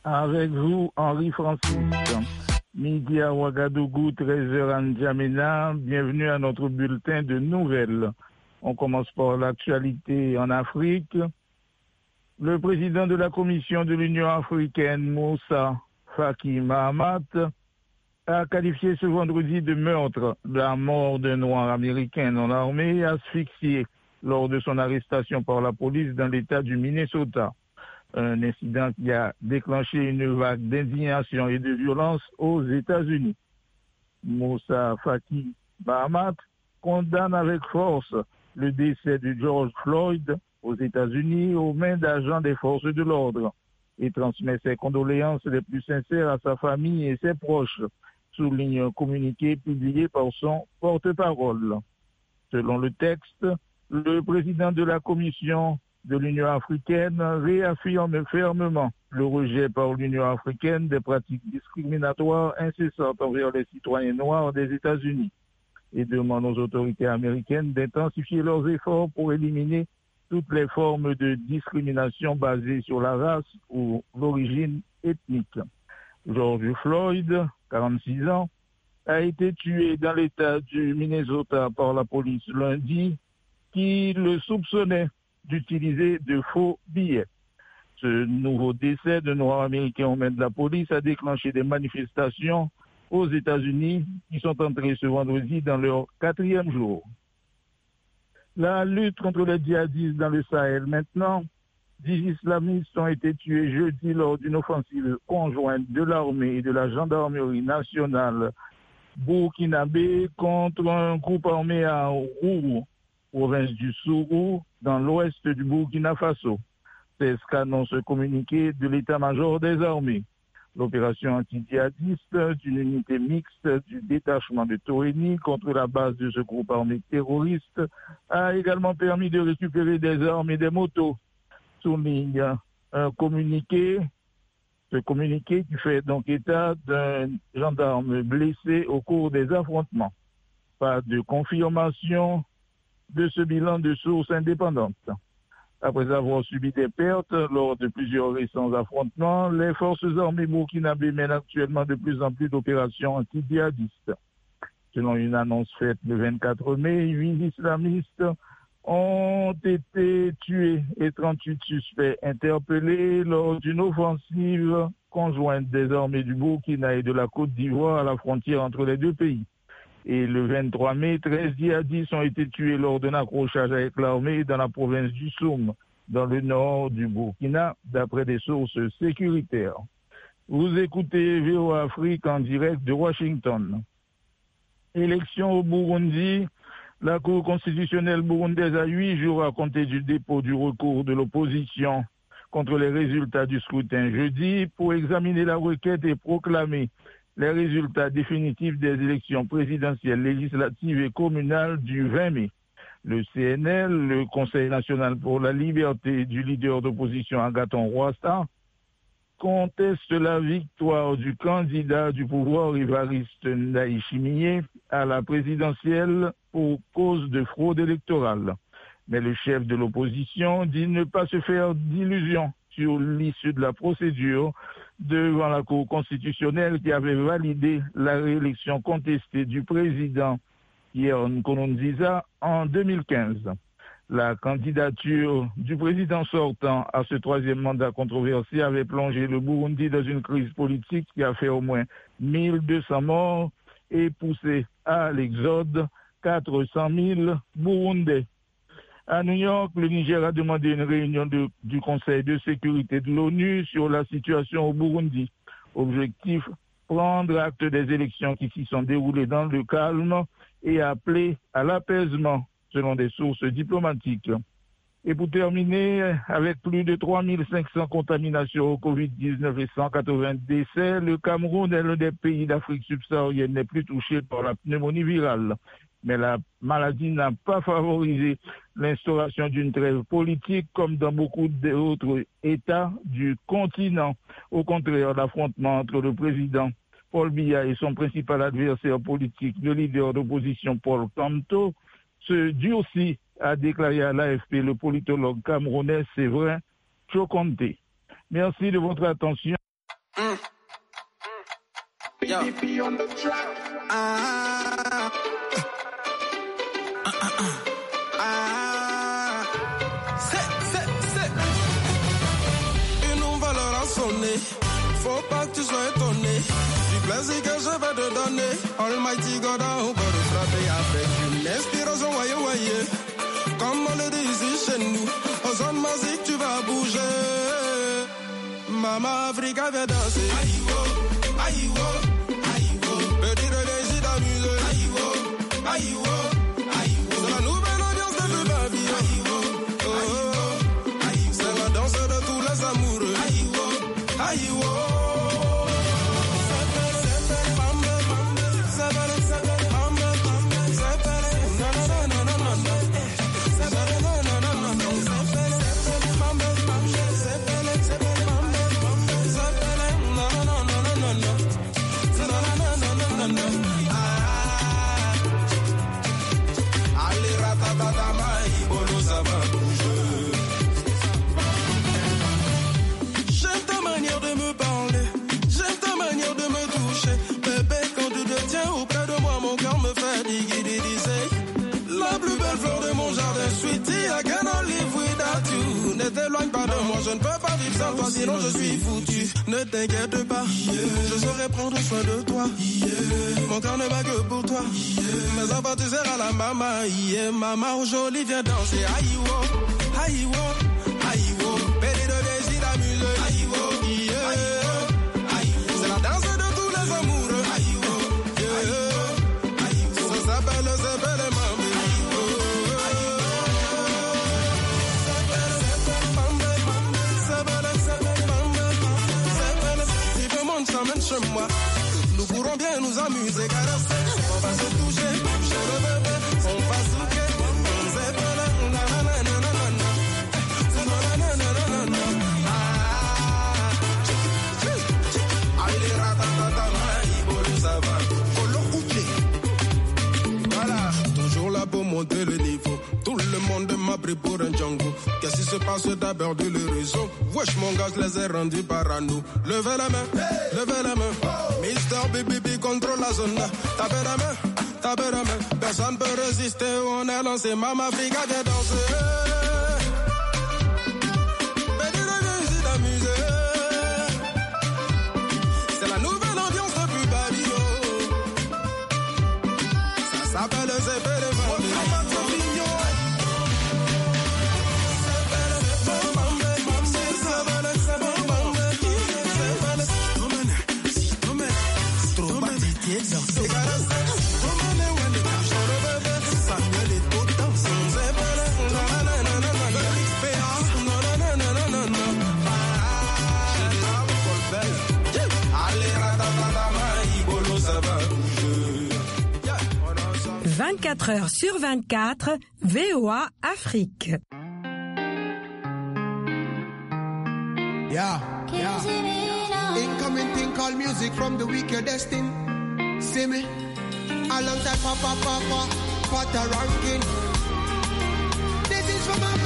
Avec vous, Henri Francis. Midi à Ouagadougou, 13h à N'Djamena. Bienvenue à notre bulletin de nouvelles. On commence par l'actualité en Afrique. Le président de la Commission de l'Union africaine, Moussa Faki Mahamat, a qualifié ce vendredi de meurtre la mort d'un noir américain non armé asphyxié lors de son arrestation par la police dans l'État du Minnesota. Un incident qui a déclenché une vague d'indignation et de violence aux États-Unis. Moussa Faki Mahamat condamne avec force le décès de George Floyd aux États-Unis aux mains d'agents des forces de l'ordre et transmet ses condoléances les plus sincères à sa famille et ses proches, souligne un communiqué publié par son porte-parole. Selon le texte, le président de la Commission de l'Union africaine réaffirme fermement le rejet par l'Union africaine des pratiques discriminatoires incessantes envers les citoyens noirs des États-Unis et demande aux autorités américaines d'intensifier leurs efforts pour éliminer toutes les formes de discrimination basées sur la race ou l'origine ethnique. George Floyd, 46 ans, a été tué dans l'État du Minnesota par la police lundi qui le soupçonnait d'utiliser de faux billets. Ce nouveau décès de Noirs américains aux mains de la police a déclenché des manifestations aux États-Unis qui sont entrées ce vendredi dans leur 4e jour. La lutte contre les djihadistes dans le Sahel maintenant. 10 islamistes ont été tués jeudi lors d'une offensive conjointe de l'armée et de la gendarmerie nationale burkinabé contre un groupe armé à Rourou, province du Sourou, dans l'ouest du Burkina Faso. C'est ce qu'annonce un communiqué de l'état-major des armées. L'opération anti-djihadiste d'une unité mixte du détachement de Toréni contre la base de ce groupe armé terroriste a également permis de récupérer des armes et des motos. Souligne un communiqué, ce communiqué qui fait donc état d'un gendarme blessé au cours des affrontements. Pas de confirmation de ce bilan de sources indépendantes. Après avoir subi des pertes lors de plusieurs récents affrontements, les forces armées burkinabées mènent actuellement de plus en plus d'opérations anti-djihadistes. Selon une annonce faite le 24 mai, 8 islamistes ont été tués et 38 suspects interpellés lors d'une offensive conjointe des armées du Burkina et de la Côte d'Ivoire à la frontière entre les deux pays. Et le 23 mai, 13 djihadistes ont été tués lors d'un accrochage avec l'armée dans la province du Soum, dans le nord du Burkina, d'après des sources sécuritaires. Vous écoutez VOA Afrique en direct de Washington. Élection au Burundi. La Cour constitutionnelle burundaise a 8 jours à compter du dépôt du recours de l'opposition contre les résultats du scrutin jeudi pour examiner la requête et proclamer les résultats définitifs des élections présidentielles, législatives et communales du 20 mai. Le CNL, le Conseil national pour la liberté du leader d'opposition Agathon Rwasa, conteste la victoire du candidat du pouvoir Évariste Ndayishimiye à la présidentielle pour cause de fraude électorale. Mais le chef de l'opposition dit ne pas se faire d'illusions sur l'issue de la procédure devant la Cour constitutionnelle qui avait validé la réélection contestée du président Pierre Nkurunziza en 2015. La candidature du président sortant à ce 3e mandat controversé avait plongé le Burundi dans une crise politique qui a fait au moins 1200 morts et poussé à l'exode 400 000 Burundais. À New York, le Niger a demandé une réunion du Conseil de sécurité de l'ONU sur la situation au Burundi. Objectif, prendre acte des élections qui s'y sont déroulées dans le calme et appeler à l'apaisement, selon des sources diplomatiques. Et pour terminer, avec plus de 3500 contaminations au Covid-19 et 180 décès, le Cameroun est l'un des pays d'Afrique subsaharienne les plus touchés par la pneumonie virale. Mais la maladie n'a pas favorisé l'instauration d'une trêve politique comme dans beaucoup d'autres États du continent. Au contraire, l'affrontement entre le président Paul Biya et son principal adversaire politique, le leader d'opposition Paul Kamto, se durcit, a déclaré à l'AFP le politologue camerounais Séverin Chokonté. Merci de votre attention. PDP on the track. C'est. Une nouvelle heure a sonné. Faut pas que tu sois étonné. Du plaisir que je vais te donner. Almighty God a encore frappé avec une inspiration voyez. Comme on le dit ici chez nous. Aux zones magiques tu vas bouger. Mama Africa vient danser. Aïe-wo. Petit de désir d'amuser. Aïe-wo. C'est la nouvelle ambiance de toute la vie. C'est la danse de tous les amoureux. Aïe-wo. J'aime ta manière de me parler, j'aime ta manière de me toucher. Bébé, quand tu te tiens auprès de moi, mon cœur me fait diggy. La plus belle fleur de mon jardin, sweetie, I cannot live without you. Ne t'éloigne pas de moi, je ne peux pas vivre sans toi, sinon je suis foutu. Ne t'inquiète pas, je saurai prendre soin de toi. Mon cœur ne bat que pour toi. Mes enfants, tu seras la maman. Maman, jolie, viens danser. Aïe-wo. Béni de désir d'amuser. C'est la danse de tous les amoureux. Ça s'appelle mambe. Si tout le monde s'emmène chez moi, nous pourrons bien nous amuser, caresser. On va se toucher, chez le bébé. On va souquer, on s'appelle. Voilà, toujours là pour monter le niveau. Tout le monde m'a pris pour un Django. Qu'est-ce qui se passe d'abord de le réseau? Wesh mon gars, je les ai rendus parano. Levez la main. Mister BBB contrôle la zone. Tapez la main. Personne peut résister. On est lancé, Mama Africa vient danser. C'est la nouvelle ambiance de plus Babio. Ça s'appelle Zépé les Mambi. Heures sur 24, VOA Afrique. Yeah. Incoming thing called music from the weak you're destined. See me? Alongside Papa, Pata ranking. This is from my